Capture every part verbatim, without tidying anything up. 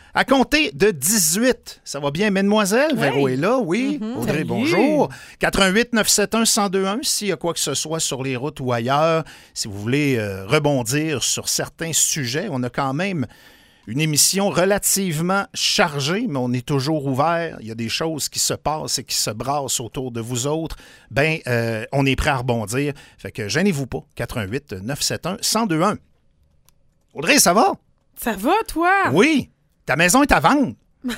À compter de dix-huit, ça va bien, mesdemoiselles? Oui. Véro est là, oui. Mm-hmm. Audrey, Salut. bonjour. quatre un huit neuf sept un un zéro deux un, s'il y a quoi que ce soit sur les routes ou ailleurs, si vous voulez euh, rebondir sur certains sujets, on a quand même une émission relativement chargée, mais on est toujours ouvert. Il y a des choses qui se passent et qui se brassent autour de vous autres. Bien, euh, on est prêt à rebondir. Fait que gênez-vous pas. quatre un huit neuf sept un un zéro deux un. Audrey, ça va? Ça va, toi? Oui. Ta maison est à vendre.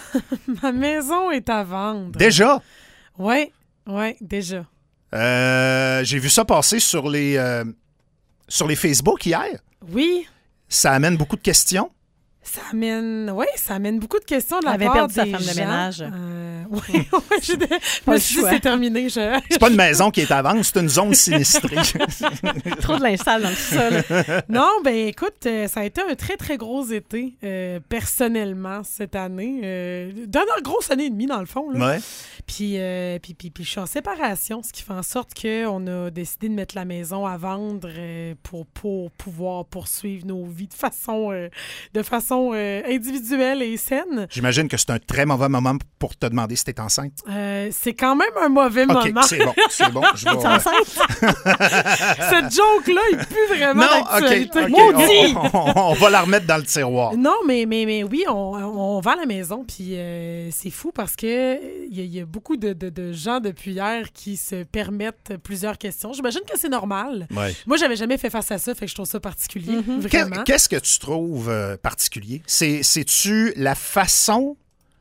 Ma maison est à vendre. Déjà? Oui, oui, déjà. Euh, j'ai vu ça passer sur les, euh, sur les Facebook hier. Oui. Ça amène beaucoup de questions. Ça amène, oui, ça amène beaucoup de questions de la Elle avait part perdu sa des femme de gens. ménage. Euh, oui, oui, je je Pas me le suis dit, choix. c'est terminé. Je... C'est pas une maison qui est à vendre, c'est une zone sinistrée. Trop de linge sale dans le sol. Non, ben écoute, euh, ça a été un très, très gros été, euh, personnellement, cette année. Euh, dernière grosse année et demie, dans le fond. Là. Ouais. Puis, euh, puis, puis, puis je suis en séparation, ce qui fait en sorte qu'on a décidé de mettre la maison à vendre euh, pour, pour pouvoir poursuivre nos vies de façon, euh, de façon euh, individuelle et saine. J'imagine que c'est un très mauvais moment pour te demander si t'es enceinte. Euh, c'est quand même un mauvais OK, moment. c'est bon, c'est bon. Je vais... T'es enceinte? Cette joke-là, il pue vraiment Non, OK, d'actualité. OK. Maudit! On, on- on va la remettre dans le tiroir. Non, mais, mais, mais oui, on, on vend la maison, puis euh, c'est fou parce que il y, a- il y a beaucoup de, de- de gens depuis hier qui se permettent plusieurs questions. J'imagine que c'est normal. Ouais. Moi, j'avais jamais fait face à ça, fait que je trouve ça particulier, Qu'est- vraiment. Qu'est-ce que tu trouves euh, particulier? C'est, c'est-tu la façon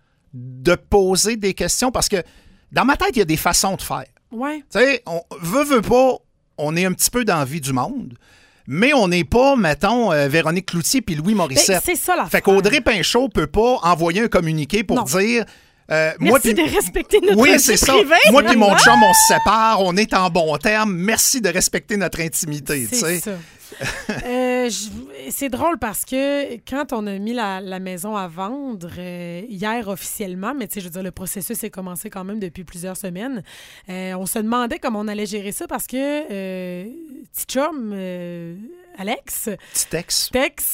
de poser des questions? Parce que dans ma tête, il y a des façons de faire. Ouais. Tu sais, on veut, veut pas, on est un petit peu dans la vie du monde, mais on n'est pas, mettons, euh, Véronique Cloutier puis Louis Ben, Morissette. c'est ça la Fait qu'Audrey Pinchot peut pas envoyer un communiqué pour Non. dire... euh, moi Merci puis- de respecter notre Oui, vie c'est ça. privée. Moi puis mon chum, on se sépare, on est en bon terme. Merci de respecter notre intimité. tu C'est sais. ça. Euh, je- c'est drôle parce que quand on a mis la, la maison à vendre euh, hier officiellement, mais tu sais, je veux dire, le processus est commencé quand même depuis plusieurs semaines, euh, on se demandait comment on allait gérer ça parce que euh, petit chum, euh, Alex, Petit texte. Tex,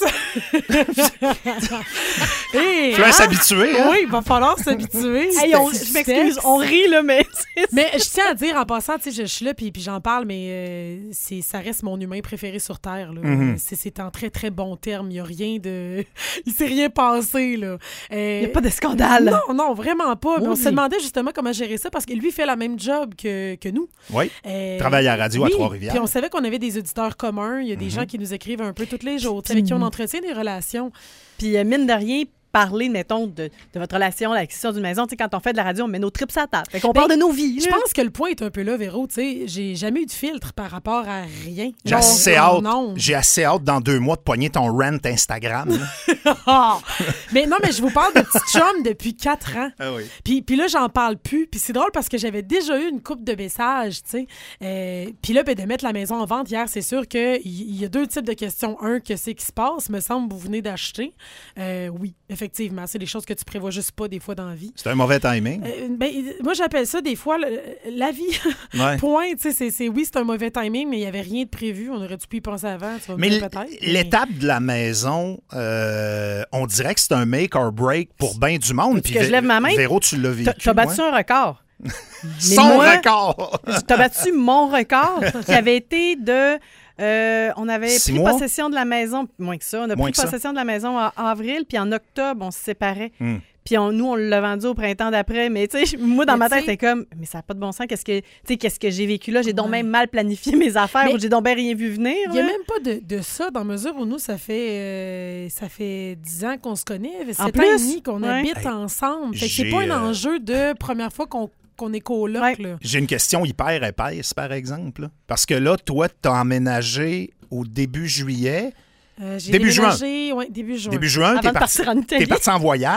Et, Tu vas s'habituer, hein? Oui, il va falloir s'habituer. Hey, on- je m'excuse, on rit, là, mais... c'est- Mais je tiens à dire, en passant, tu sais, je, je suis là, puis, puis j'en parle, mais euh, c'est, ça reste mon humain préféré sur Terre. Là. Mhm. c'est, c'est en très, très bon terme. Il n'y a rien de... Il s'est rien passé, là. Euh, Il n'y a pas de scandale. Non, non, vraiment pas. Mais on Maudit. se demandait justement comment gérer ça, parce que lui fait la même job que, que nous. Oui. Euh, Travaille à la radio à oui, Trois-Rivières. Puis on savait qu'on avait des auditeurs communs. Il y a des Mhm. gens qui nous écrivent un peu tous les jours, tu sais, avec qui on entretient des relations. Puis, euh, mine de rien, parler, mettons, de, de votre relation à l'acquisition d'une maison. Tu sais, quand on fait de la radio, on met nos trips à la table. Fait qu'on Ben, parle de nos vies. Je là. pense que le point est un peu là, Véro. Tu sais, j'ai jamais eu de filtre par rapport à rien. J'ai Non, assez non, hâte. non. J'ai assez hâte dans deux mois de pogner ton rant Instagram. là. Ah! Mais non, mais je vous parle de petit chum depuis quatre ans. Ah oui. Puis, puis là, j'en parle plus. Puis c'est drôle parce que j'avais déjà eu une couple de messages, tu sais. Euh, puis là, ben, de mettre la maison en vente hier, c'est sûr qu'il y, y a deux types de questions. Un, que c'est qui se passe? Me semble, vous venez d'acheter. Euh, oui, effectivement. C'est des choses que tu prévois juste pas des fois dans la vie. C'est un mauvais timing. Euh, ben, moi, j'appelle ça des fois le- la vie. Ouais. Point. Tu sais, c'est, c'est, oui, c'est un mauvais timing, mais il n'y avait rien de prévu. On aurait dû pu y penser avant. Tu vas me Mais dire l- peut-être. mais- l'étape de la maison, euh, on dirait que c'est un make or break pour bien du monde. Veux-tu Puis que je Vé- lève ma main? Véro, tu l'as vécu. T'as- T'as battu ouais. un record. Son moi- record. T'as battu mon record qui avait été de... euh, on avait Six pris mois? possession de la maison, moins que ça. On a Moins pris que ça. possession de la maison en avril, puis en octobre, on se séparait. Hmm. Puis on- nous, on l'a vendu au printemps d'après. Mais tu sais, moi, dans Mais ma tu tête, sais- c'était comme, mais ça n'a pas de bon sens. Qu'est-ce que, tu sais, qu'est-ce que j'ai vécu là? J'ai donc Ouais. même mal planifié mes affaires Mais- ou j'ai donc bien rien vu venir. Il n'y a là. même pas de, de ça, dans mesure où nous, ça fait euh, ça fait dix ans qu'on se connaît, sept ans plus? et demi qu'on Ouais. habite Hey, ensemble. Fait que c'est j'ai, pas un euh, enjeu de première fois qu'on qu'on est coloc. Ouais. Là. J'ai une question hyper épaisse, par exemple. là. Parce que là, toi, tu as emménagé au début juillet. Euh, j'ai Début juin. déménagé, ouais, début juin. Début juin, Avant t'es de parti, partir en Italie. t'es parti en voyage.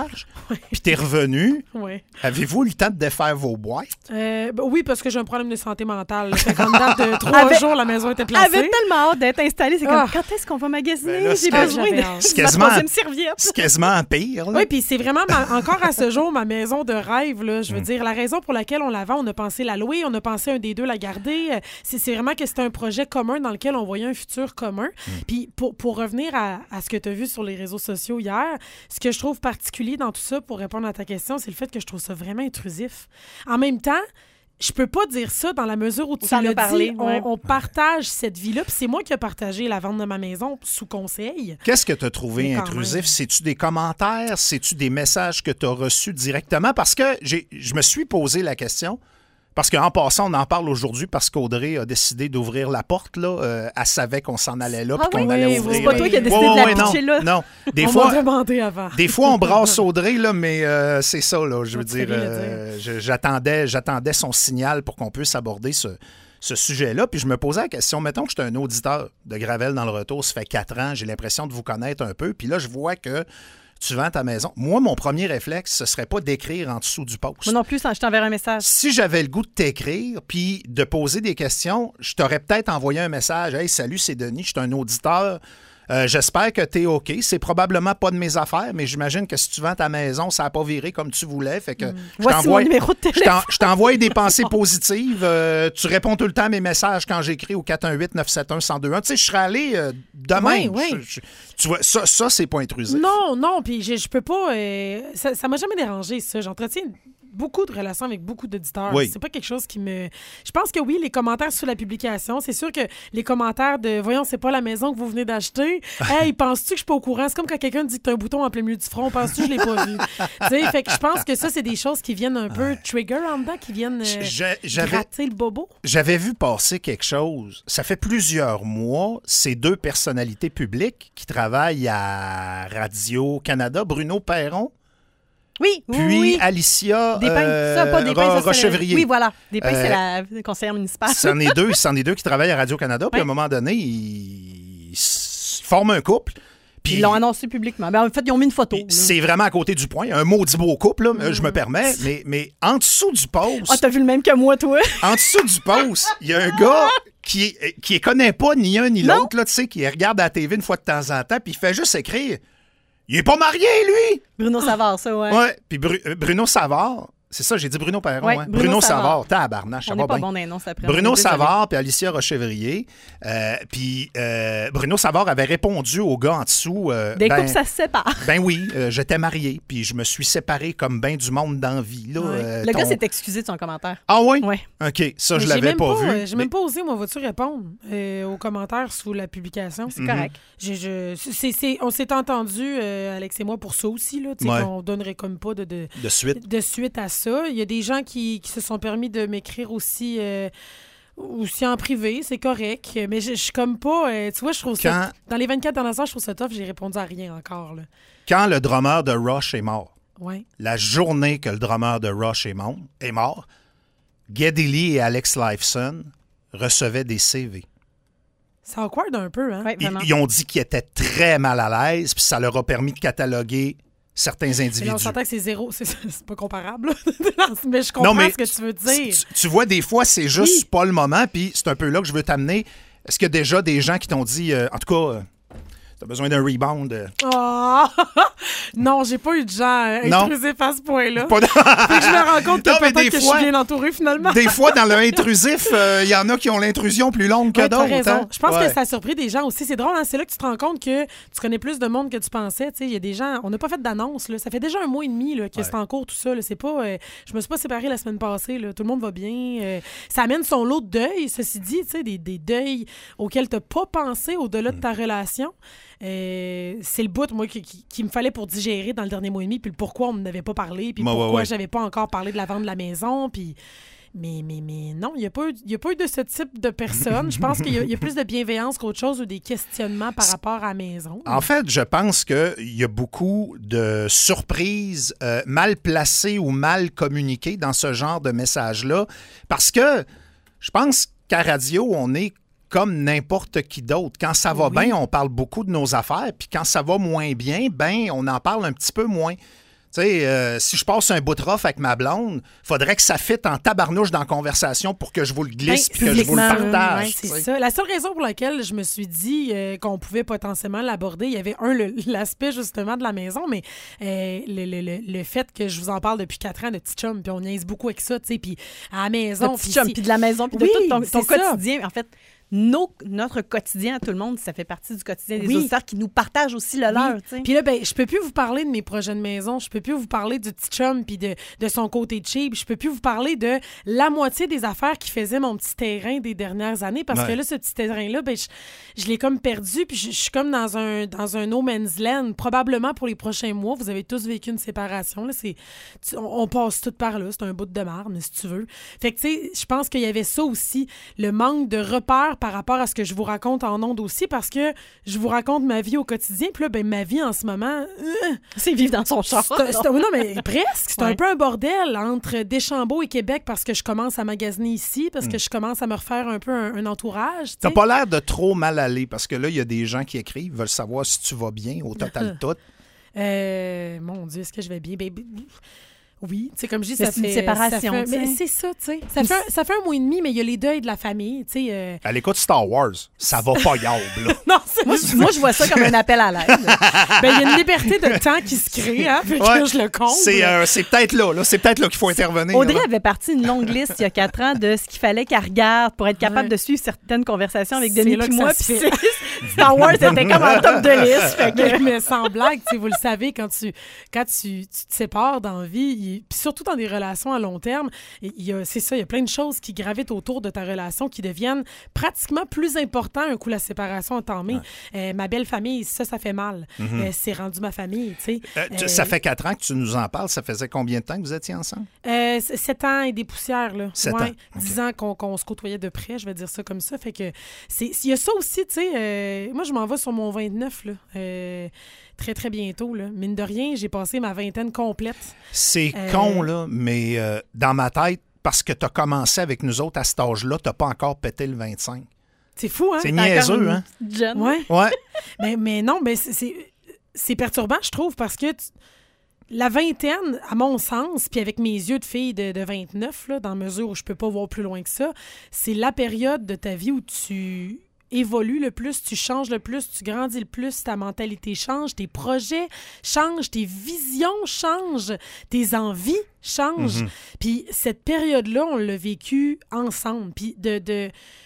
puis t'es revenu. Ouais. Avez-vous eu le temps de défaire vos boîtes? Euh, ben oui, parce que j'ai un problème de santé mentale. Fait qu'en dedans de trois Avec- jours, la maison était Elle placée. avait tellement hâte d'être installée. C'est comme, Ah. quand est-ce qu'on va magasiner? Ben là, J'ai c'est- besoin j'avais de hâte. C'est ma quasiment- troisième serviette. C'est quasiment pire. Là. Oui, puis c'est vraiment, ma- encore à ce jour, ma maison de rêve. Là, je veux Mm. dire, la raison pour laquelle on la vend, on a pensé la louer, on a pensé un des deux la garder. Euh, C'est, c'est vraiment que c'était un projet commun dans lequel on voyait un futur commun. Mm. Puis pour, pour revenir à, à ce que tu as vu sur les réseaux sociaux hier, ce que je trouve particulier dans tout ça, pour répondre à ta question, c'est le fait que je trouve ça vraiment intrusif. En même temps, je peux pas dire ça dans la mesure où tu t'en l'as as parlé, dit, ouais. on, on partage cette vie-là. Puis c'est moi qui ai partagé la vente de ma maison sous conseil. Qu'est-ce que tu as trouvé Mais quand intrusif? même. C'est-tu des commentaires? C'est-tu des messages que tu as reçus directement? Parce que j'ai, je me suis posé la question. Parce qu'en passant, on en parle aujourd'hui parce qu'Audrey a décidé d'ouvrir la porte. Là. Euh, elle savait qu'on s'en allait là Ah puis qu'on oui, allait oui, ouvrir. c'est pas toi qui as décidé de la pitcher non, là. Non, des on fois, m'a demandé avant. des fois, on brasse Audrey, là, mais euh, c'est ça, là, je veux Tu sais dire, bien le euh, je- j'attendais, j'attendais son signal pour qu'on puisse aborder ce, ce sujet-là. Puis je me posais la question, mettons que je suis un auditeur de Gravel dans le retour, ça fait quatre ans, j'ai l'impression de vous connaître un peu, puis là, je vois que tu vends ta maison. Moi, mon premier réflexe, ce serait pas d'écrire en dessous du post. Moi non plus, je t'enverrai un message. Si j'avais le goût de t'écrire puis de poser des questions, je t'aurais peut-être envoyé un message. « Hey, salut, c'est Denis, je suis un auditeur. Euh, j'espère que t'es OK. C'est probablement pas de mes affaires, mais j'imagine que si tu vends ta maison, ça n'a pas viré comme tu voulais. Fait que je Voici mon t'envoie- numéro de je téléphone. t'en- je t'envoie des pensées positives. Euh, tu réponds tout le temps à mes messages quand j'écris au quatre un huit, neuf sept un, un zéro deux un. Tu sais, je serais allé euh, demain. Oui, oui. Je- je- tu vois, ça, ça c'est pas intrusif. Non, non, puis je, je peux pas. euh, ça, ça m'a jamais dérangé, ça. J'entretiens beaucoup de relations avec beaucoup d'auditeurs. Oui. C'est pas quelque chose qui me. Je pense que oui, les commentaires sous la publication, c'est sûr que les commentaires de voyons, c'est pas la maison que vous venez d'acheter. Hey, penses-tu que je suis pas au courant? C'est comme quand quelqu'un dit que t'as un bouton en plein milieu du front. Penses-tu que je l'ai pas vu? Tu sais, fait que je pense que ça, c'est des choses qui viennent un peu trigger en dedans, qui viennent euh, J'ai- J'avais gratter le bobo. J'avais vu passer quelque chose. Ça fait plusieurs mois, ces deux personnalités publiques qui travaillent à Radio-Canada, Bruno Perron, Oui, oui, puis oui. Alicia Des pains, euh, ça, pas des pains, Ro- ça, c'est la- Rochevrier. Oui, voilà. Des pains, Euh, c'est la conseillère municipale. C'en est deux, c'en est deux qui travaillent à Radio-Canada, puis à un Oui. moment donné, ils s- forment un couple. Puis Ils l'ont annoncé publiquement. Ben, en fait, ils ont mis une photo. puis là. c'est vraiment à côté du point. Un maudit beau couple, là, euh, je me permets, mais, mais en dessous du post, Ah, t'as vu le même que moi, toi? en dessous du post, il y a un gars qui qui les connaît pas ni un ni Non. l'autre, là, tu sais, qui regarde à la T V une fois de temps en temps, puis il fait juste écrire « Il est pas marié, lui! Bruno Savard, ça, ouais. » Ouais, puis Bru- euh, Bruno Savard, c'est ça, j'ai dit Bruno Perron, Ouais, hein? Bruno Bruno Savard. Savard, tabarnache, ça On va n'est pas bien. bon dans les noms, ça après. Bruno on est désolé. Savard puis Alicia Rochevrier. Euh, puis euh, Bruno Savard avait répondu au gars en dessous. euh, Des ben, couples, ça se sépare. ben oui, euh, j'étais marié, puis je me suis séparé comme ben du monde d'envie. Là, Ouais. euh, Le ton- gars s'est excusé de son commentaire. Ah oui? Ouais. OK, ça, Mais je j'ai l'avais même pas, pas, vu. euh, J'ai Mais- même pas osé, moi, vas-tu répondre euh, aux commentaires sous la publication? C'est correct. Je, je- c'est- c'est- on s'est entendu, euh, Alex et moi, pour ça aussi. Là, tu sais, Ouais. qu'on donnerait comme pas de, de, De suite. de suite à ça. Il y a des gens qui, qui se sont permis de m'écrire aussi, euh, aussi en privé, c'est correct. Mais je je suis comme pas... euh, tu vois, je trouve ça... Quand, Dans les vingt-quatre dernières heures, je trouve ça tough. J'ai répondu à rien encore. Là. quand le drummer de Rush est mort, Ouais. la journée que le drummer de Rush est mort, est mort Geddy Lee et Alex Lifeson recevaient des C V. C'est awkward un peu, hein? Ouais, Ils, vraiment. ils ont dit qu'ils étaient très mal à l'aise, puis ça leur a permis de cataloguer certains Mais là, individus. on s'entend que c'est zéro. C'est c'est pas comparable. là. mais je comprends Non, mais ce que tu veux Tu, dire. tu- tu vois, des fois, c'est juste Oui. pas le moment, puis c'est un peu là que je veux t'amener. Est-ce qu'il y a déjà des gens qui t'ont dit, euh, en tout cas, euh, t'as besoin d'un rebound? euh, Oh! non, j'ai pas eu de gens euh, Non. intrusifs à ce point-là. pas de- Fait que je me rends compte que Non, mais peut-être des que fois- je suis bien entourée finalement. Des fois, dans le intrusif, il y en a qui ont l'intrusion plus longue que Ouais, t'as d'autres. raison. hein? Je pense Ouais. que ça a surpris des gens aussi. C'est drôle, hein? C'est là que tu te rends compte que tu connais plus de monde que tu pensais. Tu sais, il y a des gens. On n'a pas fait d'annonce. Là. Ça fait déjà un mois et demi là, que Ouais. c'est en cours tout ça. Là. C'est pas. euh, je me suis pas séparée la semaine passée. Là. Tout le monde va bien. euh, ça amène son lot de deuil. Ceci dit, tu sais, des, des deuils auxquels tu n'as pas pensé au-delà de ta relation. Euh, c'est le bout, moi, qui, qui- qui me fallait pour digérer dans le dernier mois et demi, puis le pourquoi on n'avait pas parlé, puis Ouais, ouais, pourquoi ouais. j'avais pas encore parlé de la vente de la maison, puis... Mais, mais, mais non, il n'y a, pas eu- il y a pas eu de ce type de personne. Je pense qu'il y, a- il y a plus de bienveillance qu'autre chose ou des questionnements par rapport à la maison. En fait, je pense qu'il y a beaucoup de surprises euh, mal placées ou mal communiquées dans ce genre de message-là. Parce que je pense qu'à radio, on est comme n'importe qui d'autre. Quand ça va Oui. bien, on parle beaucoup de nos affaires. Puis quand ça va moins bien, ben on en parle un petit peu moins. Tu sais, euh, si je passe un bout de rough avec ma blonde, faudrait que ça fitte en tabarnouche dans la conversation pour que je vous le glisse et ben, que je vous le partage. Ouais, c'est ça. La seule raison pour laquelle je me suis dit euh, qu'on pouvait potentiellement l'aborder, il y avait un, le, l'aspect justement de la maison, mais euh, le, le, le, le fait que je vous en parle depuis quatre ans de petit chum, puis on niaise beaucoup avec ça, tu sais, puis à la maison. De petit chum, puis de la maison, puis oui, de tout ton, ton quotidien. Ça. En fait, Nos, notre quotidien à tout le monde, ça fait partie du quotidien des oui. auditeurs qui nous partagent aussi le leur. Oui. Puis là, ben, je peux plus vous parler de mes projets de maison, je peux plus vous parler du petit chum puis de, de son côté cheap, je peux plus vous parler de la moitié des affaires qui faisaient mon petit terrain des dernières années parce ouais. que là, ce petit terrain-là, ben, je, je l'ai comme perdu puis je, je suis comme dans un, dans un no man's land. Probablement pour les prochains mois, vous avez tous vécu une séparation. Là, c'est, tu, on, on passe tout par là, c'est un bout de marne, si tu veux. Fait que, tu sais, je pense qu'il y avait ça aussi, le manque de repères par rapport à ce que je vous raconte en ondes aussi, parce que je vous raconte ma vie au quotidien, puis là, ben, ma vie en ce moment... Euh, c'est vivre dans son char. C'est, c'est, non, mais presque. C'est ouais. un peu un bordel entre Deschambault et Québec parce que je commence à magasiner ici, parce mm. que je commence à me refaire un peu un, un entourage. T'as pas l'air de trop mal aller, parce que là, il y a des gens qui écrivent, veulent savoir si tu vas bien, au total tout. Euh, mon Dieu, est-ce que je vais bien? Ben, oui, tu sais, comme je dis, ça c'est fait... une séparation, ça fait, mais c'est ça, tu sais. Ça, fait, ça fait un mois et demi, mais il y a les deuils de la famille, tu sais. Euh... Elle écoute Star Wars. Ça va pas yable, là. Non, c'est... Moi, moi, je vois ça comme un appel à l'aide. Ben, il y a une liberté de temps qui se crée, hein, fait ouais. que je le compte. C'est, euh, c'est peut-être là, là. C'est peut-être là qu'il faut intervenir. Audrey là. avait parti une longue liste il y a quatre ans de ce qu'il fallait qu'elle regarde pour être capable ouais. de suivre certaines conversations avec Denis et moi. Puis Star Wars était comme en top de liste. Fait que... Mais sans blague, tu sais, vous le savez, quand tu, quand tu, tu te sépares dans la vie, puis surtout dans des relations à long terme, il y a, c'est ça, il y a plein de choses qui gravitent autour de ta relation qui deviennent pratiquement plus importantes un coup la séparation entamée. Ouais. Euh, ma belle famille, ça, ça fait mal. Mm-hmm. Euh, c'est rendu ma famille, tu sais. Euh, euh, ça fait quatre ans que tu nous en parles. Ça faisait combien de temps que vous étiez ensemble? Euh, sept ans et des poussières, là. Sept ouais, ans. Dix okay. ans qu'on, qu'on se côtoyait de près, je vais dire ça comme ça. Fait que c'est, il y a ça aussi, tu sais. Euh, moi, je m'en vais sur mon vingt-neuf, là. Euh, très, très bientôt, là. Mine de rien, j'ai passé ma vingtaine complète. C'est euh... con, là, mais euh, dans ma tête, parce que tu as commencé avec nous autres à cet âge-là, tu n'as pas encore pété le vingt-cinq. C'est fou, hein? C'est niaiseux, hein? Jeune. Ouais. Ouais. mais, mais non, mais c'est, c'est, c'est perturbant, je trouve, parce que tu, la vingtaine, à mon sens, puis avec mes yeux de fille de, de vingt-neuf, là, dans la mesure où je peux pas voir plus loin que ça, c'est la période de ta vie où tu évolues le plus, tu changes le plus, tu grandis le plus, ta mentalité change, tes projets changent, tes visions changent, tes envies changent. Mm-hmm. Puis cette période-là, on l'a vécue ensemble, puis de, de,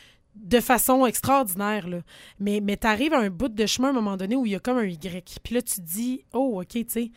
de façon extraordinaire, là. Mais, mais t'arrives à un bout de chemin à un moment donné où il y a comme un Y. Puis là, tu te dis, oh, OK, tu sais,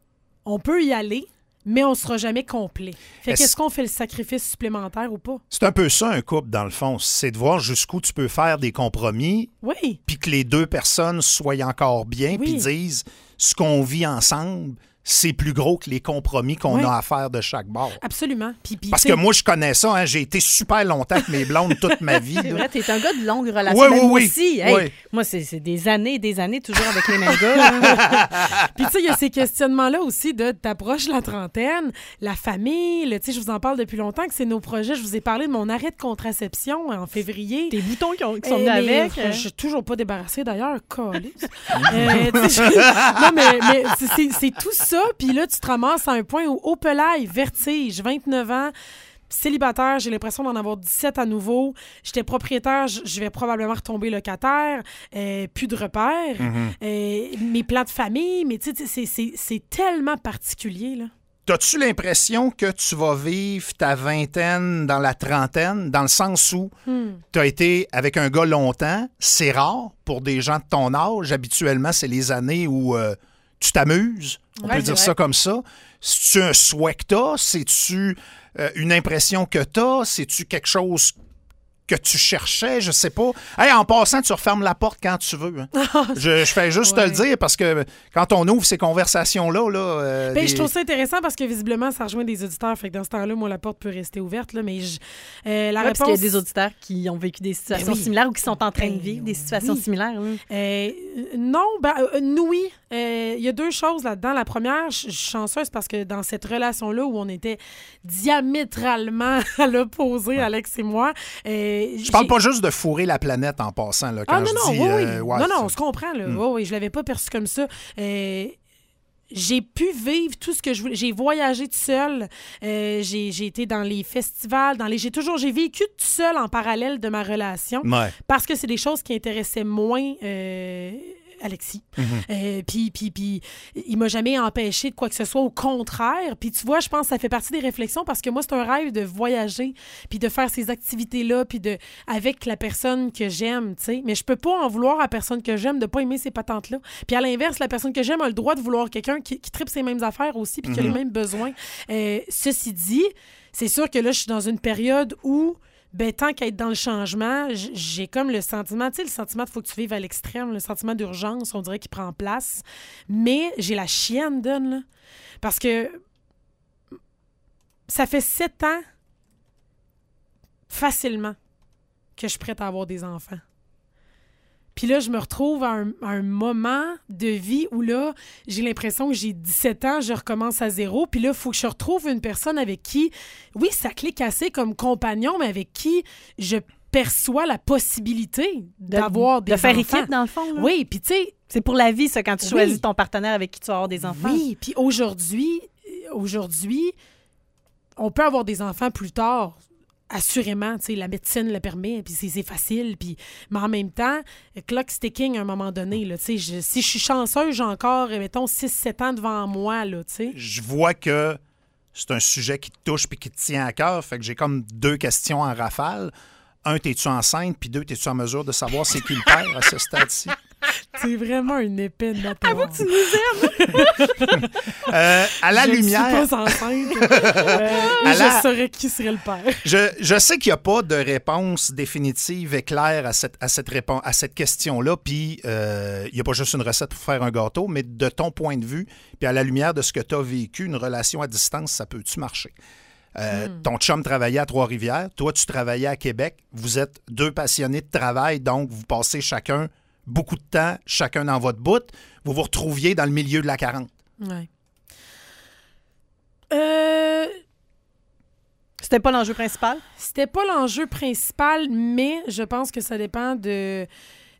on peut y aller, mais on ne sera jamais complet. Fait est-ce... qu'est-ce qu'on fait le sacrifice supplémentaire ou pas? C'est un peu ça, un couple, dans le fond. C'est de voir jusqu'où tu peux faire des compromis. Oui. Puis que les deux personnes soient encore bien, puis oui. disent ce qu'on vit ensemble, c'est plus gros que les compromis qu'on oui. a à faire de chaque bord. Absolument. Puis, puis, Parce que moi, je connais ça. Hein, j'ai été super longtemps avec mes blondes toute ma vie. C'est là. vrai, t'es un gars de longue relation. Oui, même oui, oui. aussi. Hey, oui. Moi, c'est, c'est des années et des années toujours avec les mêmes gars. Puis tu sais, il y a ces questionnements-là aussi de t'approches la trentaine, la famille. Tu sais, je vous en parle depuis longtemps que c'est nos projets. Je vous ai parlé de mon arrêt de contraception en février. Des boutons qui, ont, qui sont venus avec. Je suis toujours pas débarrassée d'ailleurs. Calisse. euh, je... Non, mais, mais c'est, c'est tout ça. Puis là, tu te ramasses à un point où, au pelaille, vertige, vingt-neuf ans, célibataire, j'ai l'impression d'en avoir dix-sept à nouveau. J'étais propriétaire, je vais probablement retomber locataire. Euh, plus de repères. Mm-hmm. Euh, mes plans de famille, mais tu sais, c'est, c'est, c'est tellement particulier, là. T'as-tu l'impression que tu vas vivre ta vingtaine dans la trentaine, dans le sens où hmm. tu as été avec un gars longtemps? C'est rare pour des gens de ton âge. Habituellement, c'est les années où euh, tu t'amuses. On ouais, peut dire vrai. ça comme ça. C'est-tu un souhait que t'as? C'est-tu euh, une impression que t'as? C'est-tu quelque chose que tu cherchais? Je sais pas. Hey, en passant, tu refermes la porte quand tu veux. Hein. je, je fais juste ouais. te le dire parce que quand on ouvre ces conversations-là... Là, euh, ben, des... Je trouve ça intéressant parce que visiblement, ça rejoint des auditeurs. Fait que dans ce temps-là, moi, la porte peut rester ouverte. Là, mais je, euh, la ouais, réponse... Parce qu'il y a des auditeurs qui ont vécu des situations ben oui. similaires ou qui sont en train de vivre des situations oui. similaires. Oui. Euh, non, ben euh, oui. Il euh, y a deux choses là-dedans. La première, je suis chanceuse parce que dans cette relation-là où on était diamétralement à l'opposé, ouais. Alex et moi... Euh, je parle pas juste de fourrer la planète en passant, là, quand ah, non, je non, dis... oui, euh, oui. ouais, non, non, on se comprend, là. Mm. Oui, oui, je l'avais pas perçu comme ça. Euh, j'ai pu vivre tout ce que je voulais. J'ai voyagé toute seule. Euh, j'ai, j'ai été dans les festivals. Dans les, j'ai toujours j'ai vécu toute seule en parallèle de ma relation. Ouais. Parce que c'est des choses qui intéressaient moins euh, Alexis. Mm-hmm. Euh, puis, puis, puis, il m'a jamais empêché de quoi que ce soit. Au contraire. Puis tu vois, je pense que ça fait partie des réflexions parce que moi, c'est un rêve de voyager puis de faire ces activités-là puis de avec la personne que j'aime, tu sais. Mais je peux pas en vouloir à la personne que j'aime de pas aimer ces patentes-là. Puis à l'inverse, la personne que j'aime a le droit de vouloir quelqu'un qui, qui tripe ses mêmes affaires aussi puis mm-hmm. qui a les mêmes besoins. Euh, ceci dit, c'est sûr que là, je suis dans une période où ben, tant qu'à être dans le changement, j'ai comme le sentiment, tu sais, le sentiment qu'il faut que tu vives à l'extrême, le sentiment d'urgence, on dirait qu'il prend place. Mais j'ai la chienne, donne, là. Parce que ça fait sept ans, facilement, que je suis prête à avoir des enfants. Puis là, je me retrouve à un, à un moment de vie où là, j'ai l'impression que j'ai dix-sept ans, je recommence à zéro. Puis là, il faut que je retrouve une personne avec qui, oui, ça clique assez comme compagnon, mais avec qui je perçois la possibilité d'avoir de, des de faire enfants. équipe, dans le fond. Là. Oui, puis tu sais... C'est pour la vie, ça, quand tu oui. choisis ton partenaire avec qui tu vas avoir des enfants. Oui, puis aujourd'hui, aujourd'hui, on peut avoir des enfants plus tard. Assurément, tu sais, la médecine le permet, puis c'est, c'est facile, puis mais en même temps, clock sticking à un moment donné, là, tu sais, je, si je suis chanceuse, j'ai encore, mettons, six sept ans devant moi, là, tu sais. Je vois que c'est un sujet qui te touche puis qui te tient à cœur, fait que j'ai comme deux questions en rafale. Un, t'es-tu enceinte, puis deux, t'es-tu en mesure de savoir c'est qui le père à ce stade-ci? C'est vraiment une épée de bâton. Avoue que tu nous aimes! euh, à la je lumière... Je ne suis pas enceinte. euh, à je la... saurais qui serait le père. Je, je sais qu'il n'y a pas de réponse définitive et claire à cette, à cette, réponse, à cette question-là, puis euh, il n'y a pas juste une recette pour faire un gâteau, mais de ton point de vue, puis à la lumière de ce que tu as vécu, une relation à distance, ça peut-tu marcher? Euh, hmm. Ton chum travaillait à Trois-Rivières, toi, tu travaillais à Québec. Vous êtes deux passionnés de travail, donc vous passez chacun beaucoup de temps, chacun dans votre bout. Vous vous retrouviez dans le milieu de la quarante. Oui. Euh... C'était pas l'enjeu principal? C'était pas l'enjeu principal, mais je pense que ça dépend de...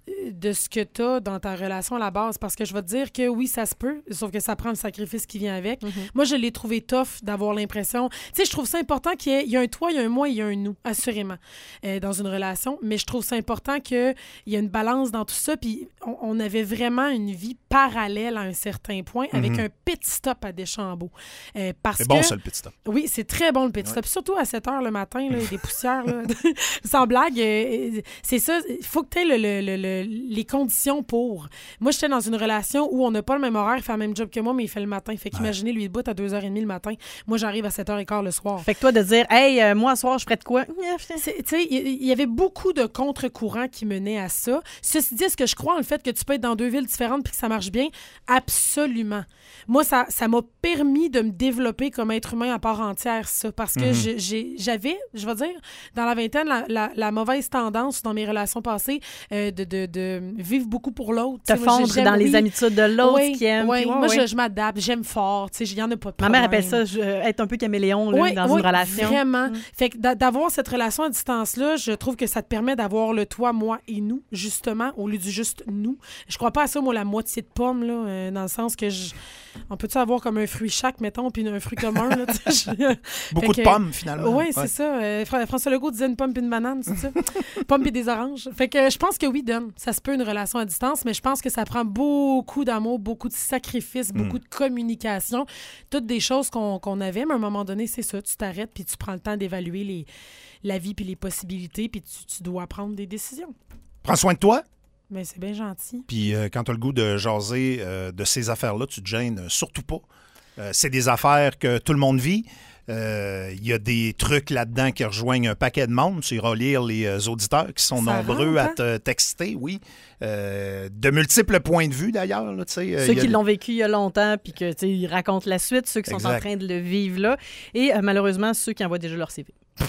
de ce que tu as dans ta relation à la base. Parce que je vais te dire que oui, ça se peut, sauf que ça prend le sacrifice qui vient avec. Mm-hmm. Moi, je l'ai trouvé tough d'avoir l'impression... Tu sais, je trouve ça important qu'il y ait, il y a un toi, il y a un moi, il y a un nous, assurément, euh, dans une relation. Mais je trouve ça important qu'il y ait une balance dans tout ça. Puis on, on avait vraiment une vie parallèle à un certain point, mm-hmm. avec un pit stop à Deschambault. Euh, parce c'est bon, que, ça, le pit stop. Oui, c'est très bon, le pit stop. Ouais. Surtout à sept heures le matin, là, des poussières. Là. Sans blague, euh, c'est ça. Il faut que tu aies le, le, le, le les conditions pour. Moi, j'étais dans une relation où on n'a pas le même horaire, il fait le même job que moi, mais il fait le matin. Fait qu'imaginez, lui, il bout à deux heures trente le matin. Moi, j'arrive à sept heures quinze le soir. Fait que toi, de dire, hey, euh, moi, ce soir, je ferais de quoi? Tu sais, il y, y avait beaucoup de contre-courants qui menaient à ça. Ceci dit, est-ce que je crois en le fait que tu peux être dans deux villes différentes puis que ça marche bien? Absolument. Moi, ça, ça m'a permis de me développer comme être humain à part entière, ça. Parce que mm-hmm. je, j'ai, j'avais, je vais dire, dans la vingtaine, la, la, la mauvaise tendance dans mes relations passées euh, de, de, de vivre beaucoup pour l'autre. Te moi, fondre dans oui. les habitudes de l'autre oui, qui aime. Oui, puis, ouais, moi, ouais. je, je m'adapte, j'aime fort, tu sais, il n'y en a pas de problème. Ma mère appelle ça je, être un peu caméléon là, oui, dans oui, une relation. Vraiment. Mm. Fait que d'avoir cette relation à distance-là, je trouve que ça te permet d'avoir le toi, moi et nous, justement, au lieu du juste nous. Je crois pas à ça, moi, la moitié de pomme, là, euh, dans le sens que je... on peut-tu avoir comme un fruit chaque, mettons, puis un fruit commun, là, je... Beaucoup que, de pommes, finalement. Oui, c'est ouais. ça. Euh, François Legault disait une pomme puis une banane, c'est ça? Pomme puis des oranges. Fait que je pense que oui, Don, ça se peut une relation à distance, mais je pense que ça prend beaucoup d'amour, beaucoup de sacrifices, mm. beaucoup de communication, toutes des choses qu'on, qu'on avait, mais à un moment donné, c'est ça, tu t'arrêtes puis tu prends le temps d'évaluer les, la vie puis les possibilités, puis tu, tu dois prendre des décisions. Prends soin de toi. Mais c'est bien gentil. Puis euh, quand tu as le goût de jaser euh, de ces affaires-là, tu te gênes euh, surtout pas. Euh, c'est des affaires que tout le monde vit. Il euh, y a des trucs là-dedans qui rejoignent un paquet de monde. Tu iras lire les euh, auditeurs qui sont ça nombreux rentre, hein? à te texter, oui. Euh, de multiples points de vue, d'ailleurs. Là, ceux euh, qui a... l'ont vécu il y a longtemps puis qu'ils racontent la suite, ceux qui exact. sont en train de le vivre là. Et euh, malheureusement, ceux qui envoient déjà leur C V.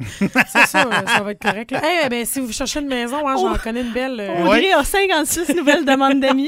C'est ça, ça va être correct. Là. Hey, ben, si vous cherchez une maison, hein, j'en oh. connais une belle. Euh... Audrey oui. a cinquante-six nouvelles demandes d'amis.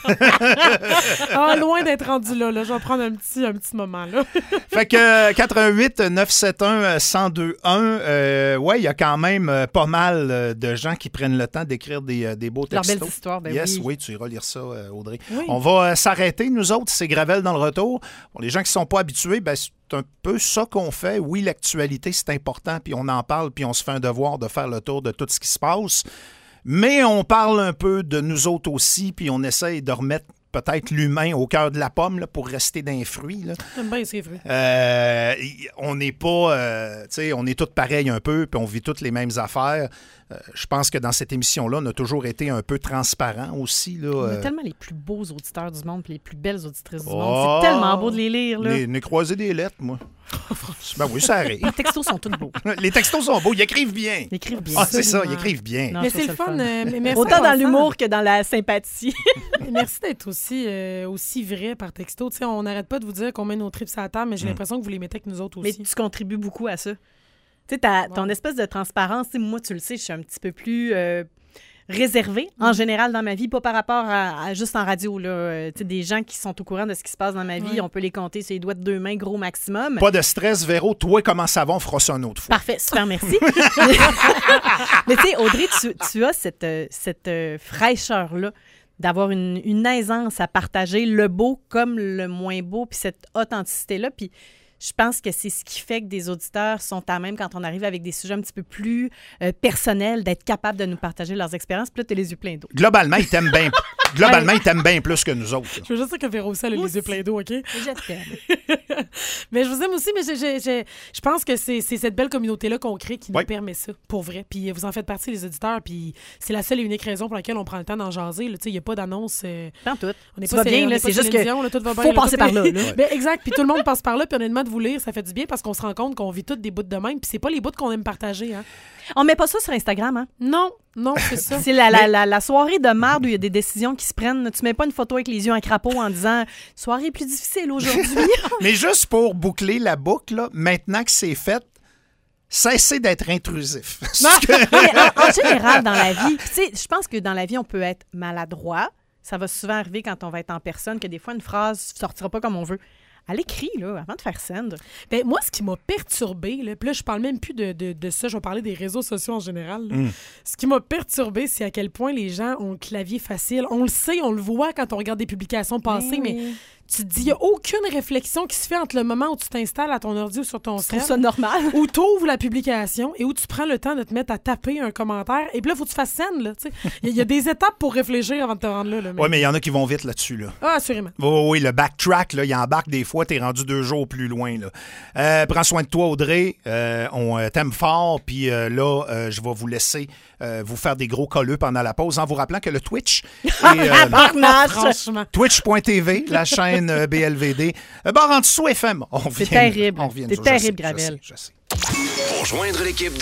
ah, loin d'être rendu là, là. Je vais prendre un petit, un petit moment. Là. Fait que quatre un huit neuf sept un un zéro deux un, euh, ouais, il y a quand même pas mal de gens qui prennent le temps d'écrire des, des beaux textos. Leurs belles histoires, ben yes, oui. oui, tu iras lire ça, Audrey. Oui. On va euh, s'arrêter, nous autres, c'est Gravel dans le retour. Pour les gens qui ne sont pas habitués, ben, c'est un peu ça qu'on fait. Oui, l'actualité, c'est important, puis on en parle, puis on se fait un devoir de faire le tour de tout ce qui se passe. Mais on parle un peu de nous autres aussi, puis on essaye de remettre peut-être l'humain au cœur de la pomme là, pour rester dans les fruits. Là. J'aime bien ces fruits. Euh, on n'est pas... Euh, tu sais, on est tous pareils un peu, puis on vit toutes les mêmes affaires. Euh, je pense que dans cette émission-là, on a toujours été un peu transparent aussi. Là, on a euh... tellement les plus beaux auditeurs du monde, puis les plus belles auditrices du oh, monde. C'est tellement beau de les lire. Là. Les, les croiser des lettres, moi. Ben oui, ça arrive. Les textos sont tous beaux. Les textos sont beaux, ils écrivent bien. Ils écrivent bien. Ah, c'est ça, ils écrivent bien. Non, mais c'est le fun. fun. Euh, mais merci autant dans l'humour que dans la sympathie. Merci d'être aussi, euh, aussi vrai par texto. T'sais, on n'arrête pas de vous dire qu'on met nos trips à la table, mais j'ai mm. l'impression que vous les mettez avec nous autres aussi. Mais tu contribues beaucoup à ça. Tu sais, ta, ton espèce de transparence, moi, tu le sais, je suis un petit peu plus euh, réservée, en général, dans ma vie, pas par rapport à, à juste en radio. Là. Euh, tu sais, des gens qui sont au courant de ce qui se passe dans ma vie, ouais. on peut les compter sur les doigts de deux mains, gros maximum. Pas de stress, Véro. Toi, comment ça va? On fera ça une autre fois. Parfait, super, merci. Mais tu sais, Audrey, tu, tu as cette, cette euh, fraîcheur-là d'avoir une, une aisance à partager le beau comme le moins beau, puis cette authenticité-là, puis je pense que c'est ce qui fait que des auditeurs sont à même quand on arrive avec des sujets un petit peu plus euh, personnels, d'être capable de nous partager leurs expériences. Puis là, t'as les yeux pleins d'eau. Globalement, ils t'aiment bien. Globalement, ils t'aiment bien plus que nous autres. Là. Je veux juste dire que Véro aussi, elle a les yeux pleins d'eau, OK? Je t'aime. Mais je vous aime aussi, mais je, je, je, je pense que c'est, c'est cette belle communauté-là qu'on crée qui oui. nous permet ça, pour vrai. Puis vous en faites partie, les auditeurs, puis c'est la seule et unique raison pour laquelle on prend le temps d'en jaser. Il n'y a pas d'annonce. Euh... Pas tout. On est ça pas, va bien, là, c'est juste que Dion, là, tout va faut bien, passer là, par là. là. Ben, exact. Puis tout le monde passe par là, puis honnêtement, de vous lire, ça fait du bien parce qu'on se rend compte qu'on vit toutes des bouts de même, puis c'est pas les bouts qu'on aime partager. Hein. On met pas ça sur Instagram, hein? Non, non, c'est ça. C'est la, la, la, la soirée de merde où il y a des décisions qui se prennent. Tu mets pas une photo avec les yeux en crapaud en disant « Soirée plus difficile aujourd'hui. » Mais juste pour boucler la boucle, là, maintenant que c'est fait, cessez d'être intrusif. Non, mais en, en général, dans la vie, tu sais, je pense que dans la vie, on peut être maladroit. Ça va souvent arriver quand on va être en personne, que des fois, une phrase ne sortira pas comme on veut. À l'écrit, là, avant de faire send. Ben, moi, ce qui m'a perturbée, là, puis là, je parle même plus de, de, de ça, je vais parler des réseaux sociaux en général. Mm. Ce qui m'a perturbée, c'est à quel point les gens ont le clavier facile. On le sait, on le voit quand on regarde des publications passées, mais, mais tu te dis, il n'y a aucune réflexion qui se fait entre le moment où tu t'installes à ton ordi ou sur ton cell. C'est ça normal. Où tu ouvres la publication et où tu prends le temps de te mettre à taper un commentaire. Et puis là, il faut que tu fasses scène, là. Il y, y a des étapes pour réfléchir avant de te rendre là. là mais... Oui, mais il y en a qui vont vite là-dessus, là. Ah, assurément. Oui, oui, oui, le backtrack, là, il embarque des fois, t'es rendu deux jours plus loin, là. Euh, prends soin de toi, Audrey. Euh, on euh, t'aime fort. Puis euh, là, euh, je vais vous laisser euh, vous faire des gros colleux pendant la pause en vous rappelant que le Twitch est euh, twitch point t v, la chaîne euh, B L V D. Euh, barre en dessous F M. On C'est terrible. On vient C'est terrible, Gravel. Je sais, je sais. Pour joindre l'équipe